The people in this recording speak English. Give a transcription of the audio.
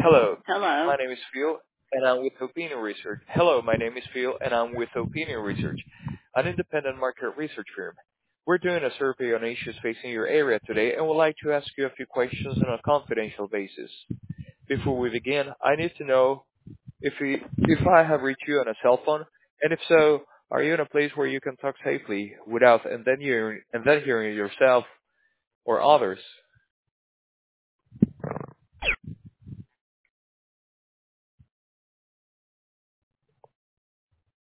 Hello, Hello. my name is Phil, and I'm with Opinion Research. Hello, my name is Phil, and I'm with Opinion Research, an independent market research firm. We're doing a survey on issues facing your area today, and would like to ask you a few questions on a confidential basis. Before we begin, I need to know if I have reached you on a cell phone, and if so, are you in a place where you can talk safely without endangering yourself or others?